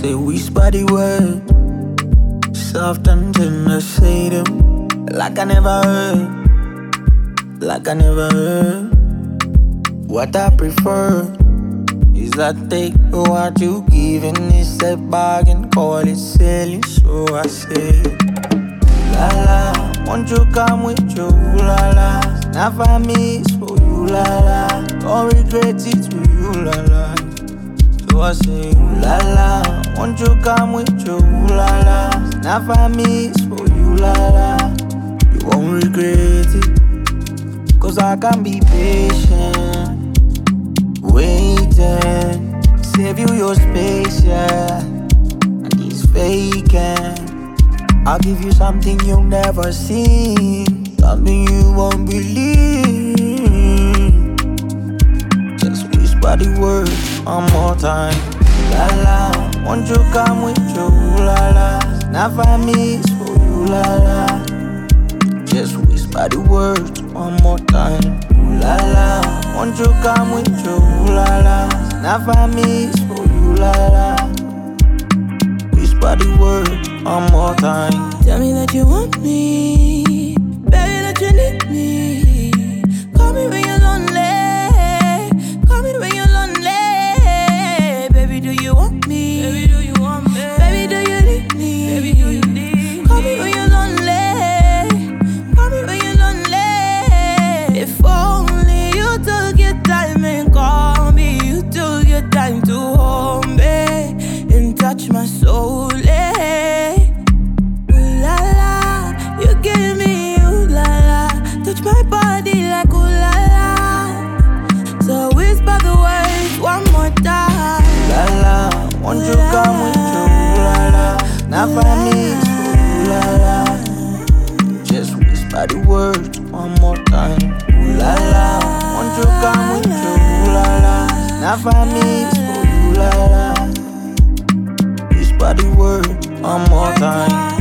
say whisper the word, soft and tender, say them like I never heard, like I never heard. What I prefer is I take what you give and it's a bargain, call it selling. So I say, la la, won't you come with you, la la. Not for me, it's for you, la la. Don't regret it with you, la la. So I say, la la, won't you come with you, la la. Not for me, it's for you, la la. You won't regret it, cause I can be patient, waiting, save you your space, yeah. And it's vacant. I'll give you something you've never seen, something you won't believe. Just whisper the word one more time. La la, won't you come with you, la la. Not for me, it's for you, la la. Just whisper the word one more time. La la, won't you come with you, la la. Not for me, it's for you, la la. Whisper the word one more time. Tell me that you want me, baby, that you need me. Call me when you're lonely, call me when you're lonely. Baby, do you want me? Baby, do you want me? Baby, do you need me? Baby, do you need me? Call me when you're lonely, call me when you're lonely. If only you took your time and call me, you took your time to hold me and touch my soul. My body like ooh la la. So whisper the words one more time. La la, won't you come with you, la la. Not for me, it's for you, la la. Just whisper the words one more time. La la, won't you come with you, la la. Not for me, it's for you, la la. Whisper the word one more time.